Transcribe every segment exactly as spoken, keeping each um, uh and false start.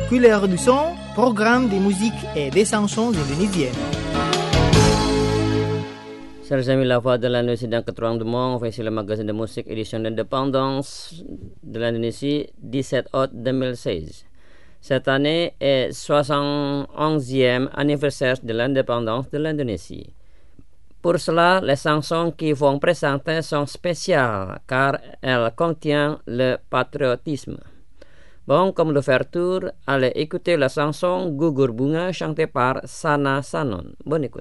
Couleur du son, programme de musique et des chansons indonésiennes. Chers amis, la voix de l'Indonésie dans quatre langues du monde, voici le magazine de musique édition d'indépendance de l'Indonésie, dix-sept août deux mille seize. Cette année est soixante-onzième anniversaire de l'indépendance de l'Indonésie. Pour cela, les chansons qui vont présenter sont spéciales car elles contiennent le patriotisme. Bon, comme l'ouverture, allez écouter la chanson Gugur Bunga chantée par Sana Sanon. Bonne écoute.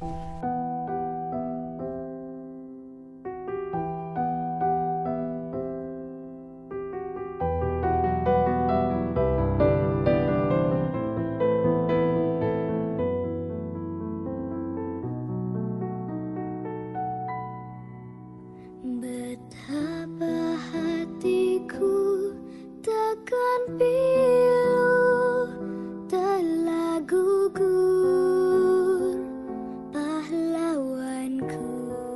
Betapa hatiku takkan pilu telah gugur pahlawanku.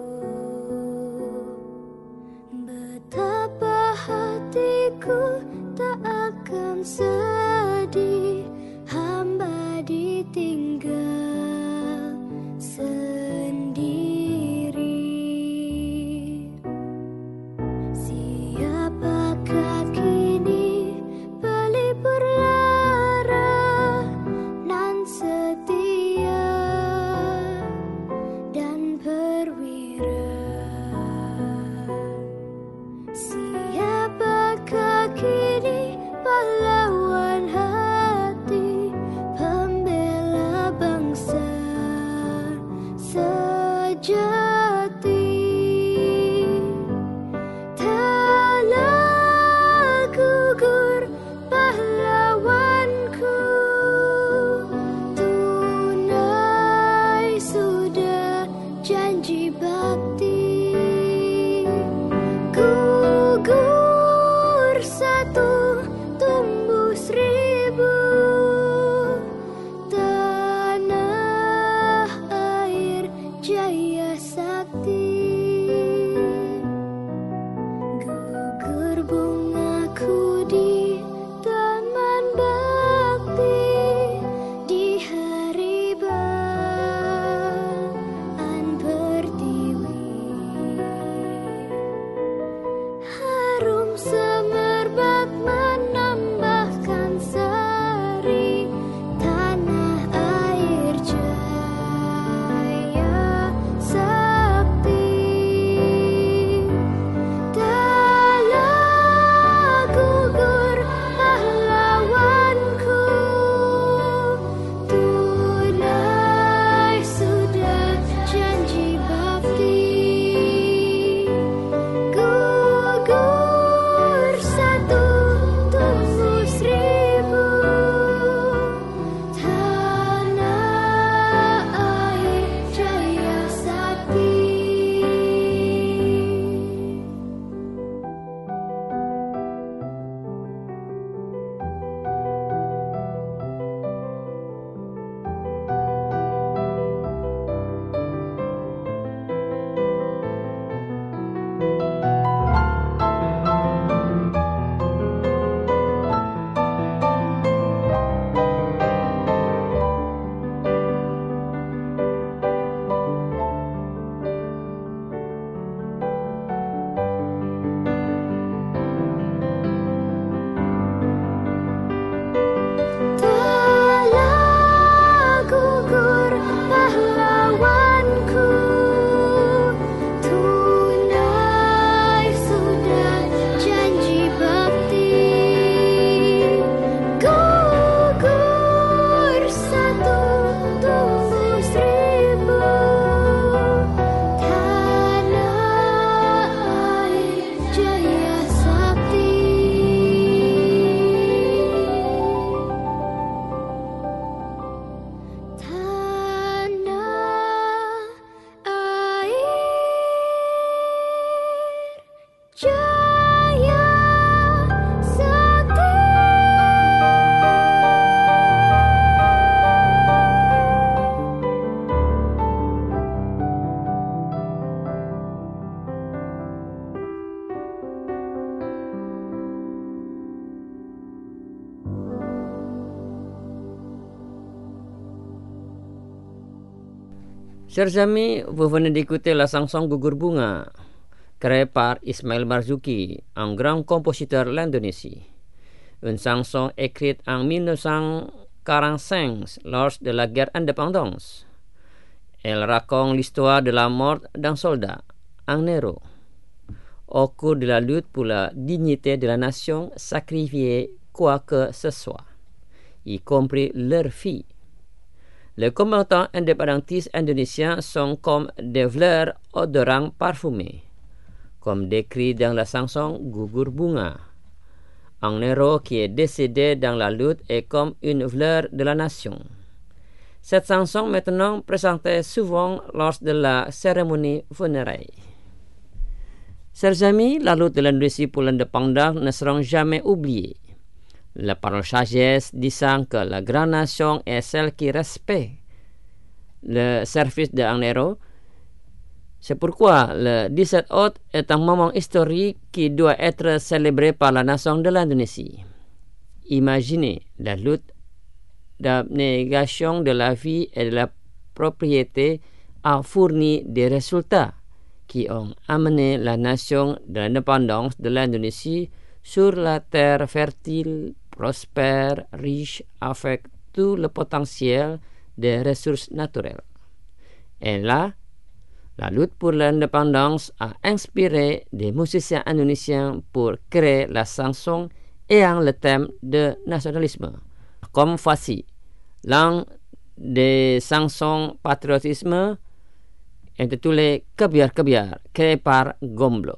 Betapa hatiku tak akan sedih hamba ditinggal sendiri. Siapakah kini pelipur lara nan setia dan perwira? Siapakah kini pahlawan Chers amis, vous venez d'écouter la chanson Gugur Bunga, créée par Ismail Marzuki, un grand compositeur de l'Indonésie. Une chanson écrite en dix-neuf cent quarante-cinq lors de la guerre indépendance. Elle raconte l'histoire de la mort d'un soldat, Agnero, au cours de la lutte pour la dignité de la nation, sacrifiée quoi que ce soit, y compris leur fille. Les combattants indépendantistes indonésiens sont comme des fleurs odorants parfumées, comme décrit dans la chanson Gugur Bunga. Agnero qui est décédé dans la lutte est comme une fleur de la nation. Cette chanson maintenant présentée souvent lors de la cérémonie funéraire. Chers amis, la lutte de l'Indonésie pour l'indépendance ne sera jamais oubliée. La parole sagesse disant que la grande nation est celle qui respecte le service de Agnero. C'est pourquoi le dix-sept août est un moment historique qui doit être célébré par la nation de l'Indonésie. Imaginez, la lutte d'abnégation de la vie et de la propriété a fourni des résultats qui ont amené la nation de l'indépendance de l'Indonésie sur la terre fertile, prospère, riche, avec tout le potentiel des ressources naturelles. Et là, la lutte pour l'indépendance a inspiré des musiciens indonésiens pour créer la chanson ayant le thème de nationalisme. Comme voici l'un des chansons patriotisme intitulé Kebiar Kebiar, créé par Gomblo.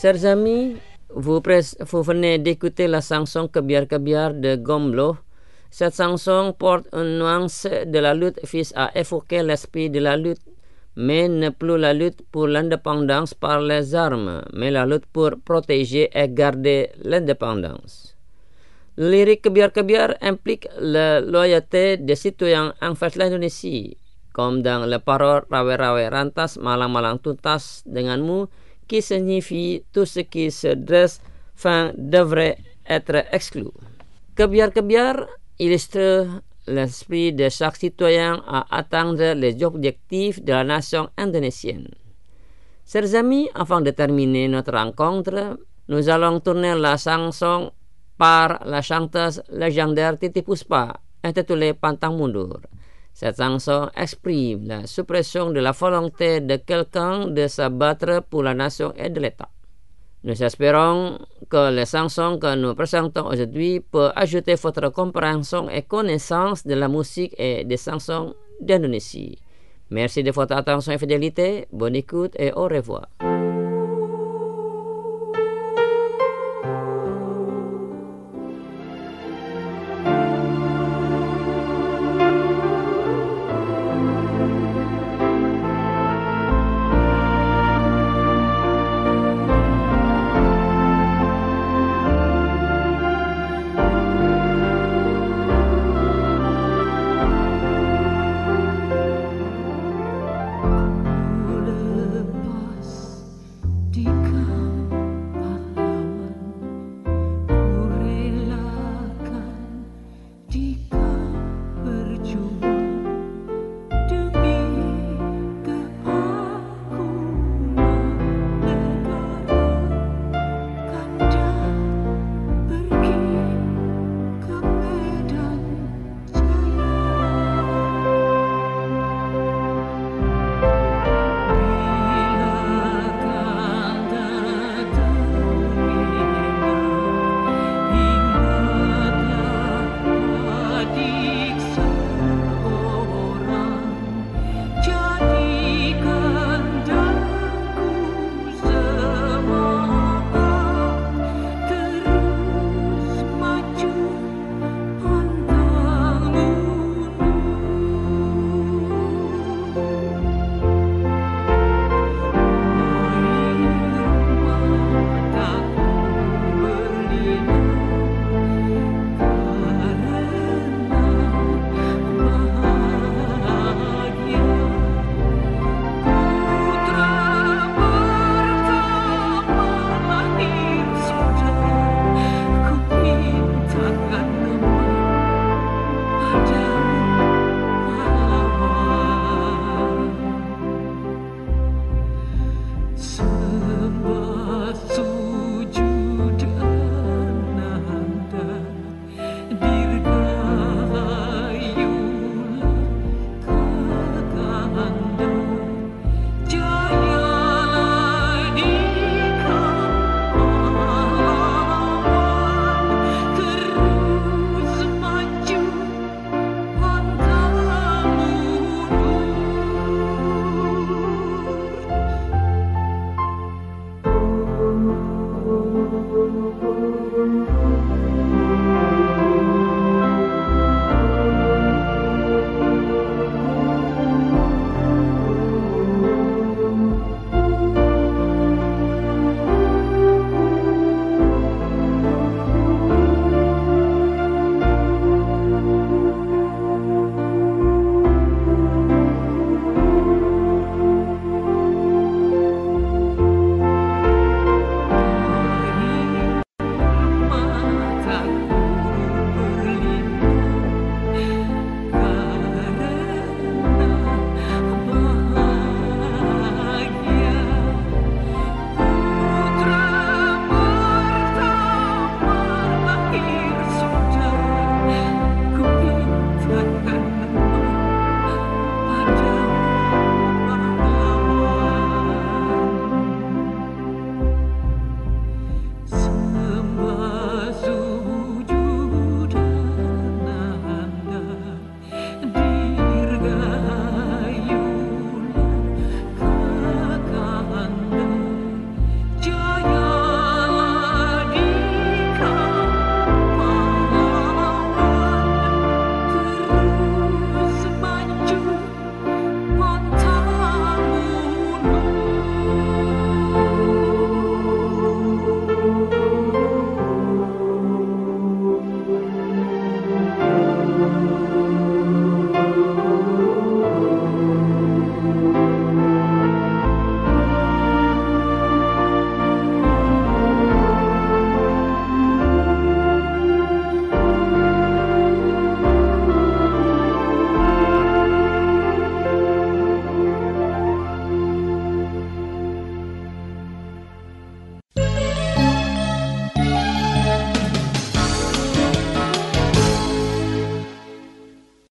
Chers amis, vous, pres- vous venez d'écouter la chanson Kebiar Kebiar de Gombloh. Cette chanson porte une nuance de la lutte vise à évoquer l'esprit de la lutte, mais ne plus la lutte pour l'indépendance par les armes, mais la lutte pour protéger et garder l'indépendance. Le lyrique Kebiar Kebiar implique la loyauté des citoyens envers l'Indonésie, comme dans la parole Rawe Rawe Rantas Malang Malang Tuntas denganmu, qui signifie tout ce qui se dresse fin devrait être exclu. Kebiar Kebiar illustre l'esprit de chaque citoyen à atteindre les objectifs de la nation indonésienne. Chers amis, avant de terminer notre rencontre, nous allons tourner la chanson par la chanteuse légendaire Titi Puspa, intitulée Pantang Mundur. Cette chanson exprime la suppression de la volonté de quelqu'un de se battre pour la nation et de l'État. Nous espérons que les chansons que nous présentons aujourd'hui peuvent ajouter votre compréhension et connaissance de la musique et des chansons d'Indonésie. Merci de votre attention et fidélité. Bonne écoute et au revoir.